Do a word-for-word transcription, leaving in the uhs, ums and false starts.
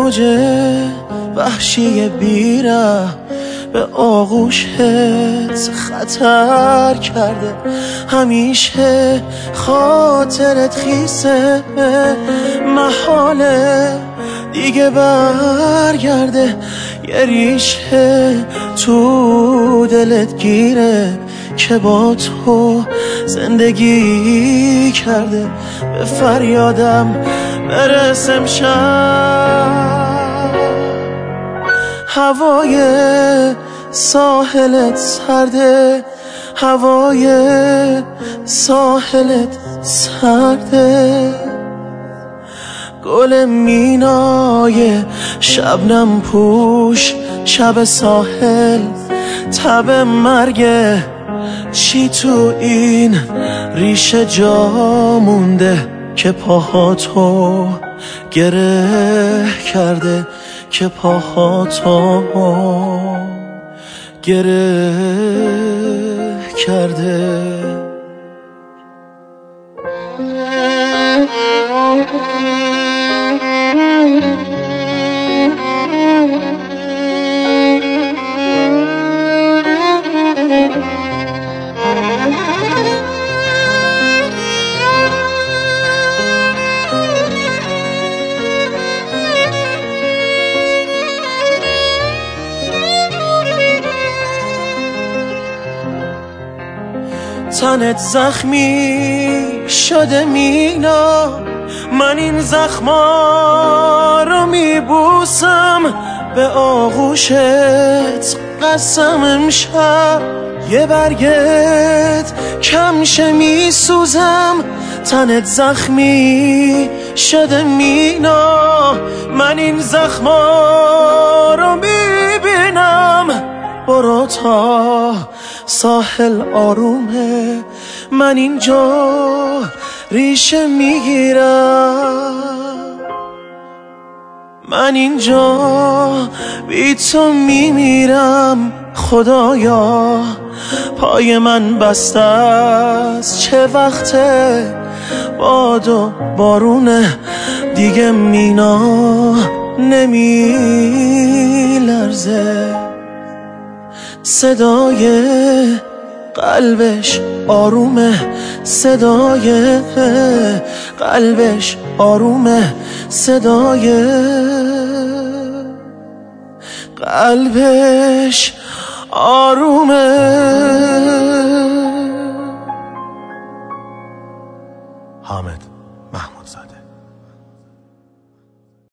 موج وحشی بیره به آغوشت خطر کرده. همیشه خاطرت خیسه، محاله دیگه برگرده. یه ریشه تو دلت گیره که با تو زندگی کرده. به فریادم برس امشب، هوای ساحلت سرده، هوای ساحلت سرده. گل مینای شبنم پوش شب ساحل، تب مرگه چی تو این ریشه جا مونده که پاهاتو گره کرده، که پاهاتو گره کرده. تنت زخمی شده مینا، من این زخما رو میبوسم. به آغوشت قسم امشب یه برگت کمشه میسوزم. تنت زخمی شده مینا، من این زخما رو میبینم. برو تا ساحل آرومه، من اینجا ریشه میگیرم. من اینجا بی تو میمیرم. خدایا پای من بسته است، چه وقته باد و بارونه دیگه مینا نمی لرزه. صدای قلبش آرومه، صدای قلبش آرومه، صدای قلبش آرومه.